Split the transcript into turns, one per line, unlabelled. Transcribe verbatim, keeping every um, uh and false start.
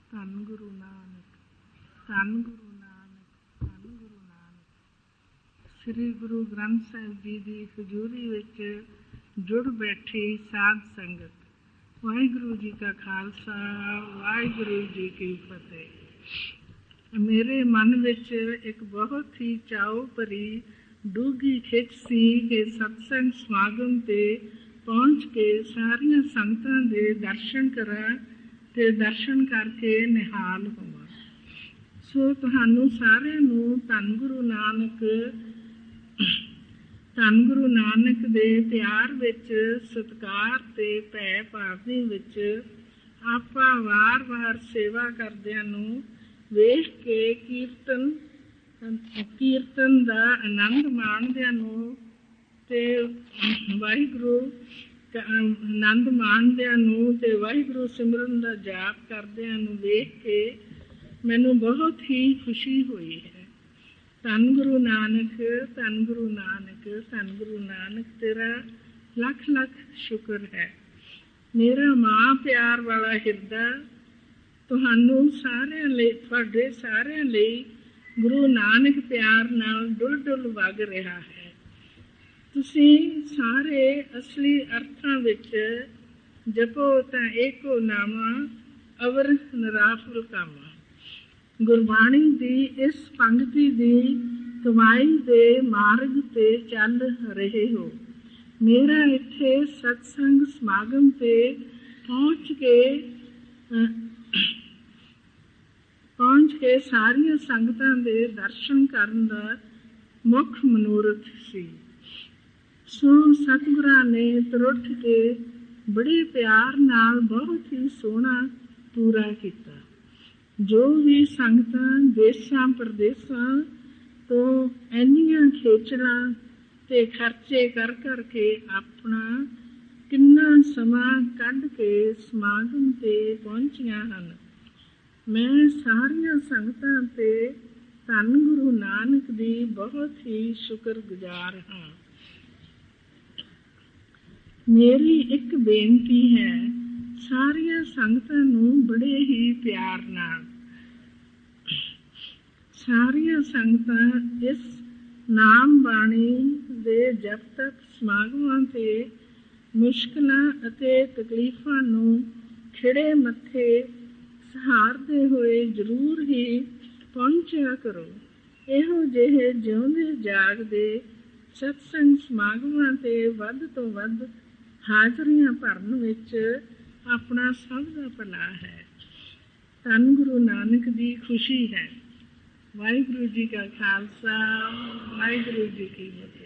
ਧੰਨ ਗੁਰੂ ਨਾਨਕ, ਧੰਨ ਗੁਰੂ ਨਾਨਕ, ਧੰਨ ਗੁਰੂ ਨਾਨਕ। ਸ੍ਰੀ ਗੁਰੂ ਗ੍ਰੰਥ ਸਾਹਿਬ ਜੀ ਦੀ ਹਜ਼ੂਰੀ ਵਿੱਚ ਜੁੜ ਬੈਠੀ ਸਾਧ ਸੰਗਤ, ਵਾਹਿਗੁਰੂ ਜੀ ਕਾ ਖਾਲਸਾ, ਵਾਹਿਗੁਰੂ ਜੀ ਕੀ ਫਤਿਹ। ਮੇਰੇ ਮਨ ਵਿੱਚ ਇੱਕ ਬਹੁਤ ਹੀ ਚਾਉ ਭਰੀ ਡੂੰਘੀ ਖਿੱਚ ਸੀ ਕਿ ਸਤਸੰਗ ਸਮਾਗਮ 'ਤੇ ਪਹੁੰਚ ਕੇ ਸਾਰੀਆਂ ਸੰਗਤਾਂ ਦੇ ਦਰਸ਼ਨ ਕਰਾਂ ਅਤੇ ਦਰਸ਼ਨ ਕਰਕੇ ਨਿਹਾਲ ਹੋਵਾਂ। ਸੋ ਤੁਹਾਨੂੰ ਸਾਰਿਆਂ ਨੂੰ ਧੰਨ ਗੁਰੂ ਨਾਨਕ ਧੰਨ ਗੁਰੂ ਨਾਨਕ ਦੇ ਪਿਆਰ ਵਿੱਚ, ਸਤਿਕਾਰ ਅਤੇ ਭੈ ਭਾਵਨੀ ਵਿੱਚ ਆਪਾਂ ਵਾਰ-ਵਾਰ ਸੇਵਾ ਕਰਦਿਆਂ ਨੂੰ ਵੇਖ ਕੇ ਕੀਰਤਨ ਕੀਰਤਨ ਦਾ ਆਨੰਦ ਮਾਣਦਿਆਂ ਨੂੰ ਅਤੇ ਵਾਹਿਗੁਰੂ ਆਨੰਦ ਮਾਣਦਿਆਂ ਨੂੰ ਅਤੇ ਵਾਹਿਗੁਰੂ ਸਿਮਰਨ ਦਾ ਜਾਪ ਕਰਦਿਆਂ ਨੂੰ ਵੇਖ ਕੇ ਮੈਨੂੰ ਬਹੁਤ ਹੀ ਖੁਸ਼ੀ ਹੋਈ ਹੈ। ਧੰਨ ਗੁਰੂ ਨਾਨਕ, ਧੰਨ ਗੁਰੂ ਨਾਨਕ, ਧੰਨ ਗੁਰੂ ਨਾਨਕ, ਤੇਰਾ ਲੱਖ ਲੱਖ ਸ਼ੁਕਰ ਹੈ। ਮੇਰਾ ਮਾਂ ਪਿਆਰ ਵਾਲਾ ਹਿਰਦਾ ਤੁਹਾਨੂੰ ਸਾਰਿਆਂ ਲਈ, ਤੁਹਾਡੇ ਸਾਰਿਆਂ ਲਈ ਗੁਰੂ ਨਾਨਕ ਪਿਆਰ ਨਾਲ ਡੁੱਲ ਡੁੱਲ ਵਗ ਰਿਹਾ ਹੈ। ਤੁਸੀਂ ਸਾਰੇ ਅਸਲੀ ਅਰਥਾਂ ਵਿੱਚ ਜਪੋ ਤਾਂ ਏਕੋ ਨਾਮਾ ਅਵਰ ਨਿਰਾਫਲ ਕਾਮਾ। ਗੁਰਬਾਣੀ ਦੀ ਇਸ ਪੰਗਤੀ ਦੀ ਕਮਾਈ ਦੇ ਮਾਰਗ 'ਤੇ ਚੱਲ ਰਹੇ ਹੋ। ਮੇਰਾ ਇੱਥੇ ਸਤਸੰਗ ਸਮਾਗਮ 'ਤੇ ਪਹੁੰਚ ਕੇ ਪਹੁੰਚ ਕੇ ਸਾਰੀਆਂ ਸੰਗਤਾਂ ਦੇ ਦਰਸ਼ਨ ਕਰਨ ਦਾ ਮੁੱਖ ਮਨੋਰਥ ਸੀ। ਸੋ ਸਤਿਗੁਰਾਂ ਨੇ ਤਰੁੱਠ ਕੇ ਬੜੇ ਪਿਆਰ ਨਾਲ ਬਹੁਤ ਹੀ ਸੋਹਣਾ ਪੂਰਾ ਕੀਤਾ। ਜੋ ਵੀ ਸੰਗਤਾਂ ਦੇਸ਼ਾਂ ਪ੍ਰਦੇਸ਼ਾਂ ਤੋਂ ਇੰਨੀਆਂ ਖੇਚਲਾਂ ਅਤੇ ਖਰਚੇ ਕਰ ਕਰਕੇ ਆਪਣਾ ਕਿੰਨਾ ਸਮਾਂ ਕੱਢ ਕੇ ਸਮਾਗਮ 'ਤੇ ਪਹੁੰਚੀਆਂ ਹਨ, ਮੈਂ ਸਾਰੀਆਂ ਸੰਗਤਾਂ 'ਤੇ ਧੰਨ ਗੁਰੂ ਨਾਨਕ ਦੀ ਬਹੁਤ ਹੀ ਸ਼ੁਕਰਗੁਜ਼ਾਰ ਹਾਂ। ਮੇਰੀ ਇੱਕ ਬੇਨਤੀ ਹੈ, ਸਾਰੀਆਂ ਸੰਗਤਾਂ ਨੂੰ ਬੜੇ ਹੀ ਪਿਆਰ ਨਾਲ, ਸਾਰੀਆਂ ਸੰਗਤਾਂ ਇਸ ਨਾਮ ਬਾਣੀ ਦੇ ਜਪ ਤਪ ਸਮਾਗਮਾਂ 'ਤੇ ਮੁਸ਼ਕਿਲਾਂ ਅਤੇ ਤਕਲੀਫਾਂ ਨੂੰ ਖਿੜੇ ਮੱਥੇ ਸਹਾਰਦੇ ਹੋਏ ਜ਼ਰੂਰ ਹੀ ਪਹੁੰਚਿਆ ਕਰੋ। ਇਹੋ ਜਿਹੇ ਜਿਉਂਦੇ ਜਾਗਦੇ ਸਤਸੰਗ ਸਮਾਗਮਾਂ 'ਤੇ ਵੱਧ ਤੋਂ ਵੱਧ ਹਾਜ਼ਰੀਆਂ ਭਰਨ ਵਿੱਚ ਆਪਣਾ ਸਭ ਦਾ ਭਲਾ ਹੈ। ਧੰਨ ਗੁਰੂ ਨਾਨਕ ਦੀ ਖੁਸ਼ੀ ਹੈ। ਵਾਹਿਗੁਰੂ ਜੀ ਕਾ ਖਾਲਸਾ, ਵਾਹਿਗੁਰੂ ਜੀ ਕੀ ਫਤਿਹ।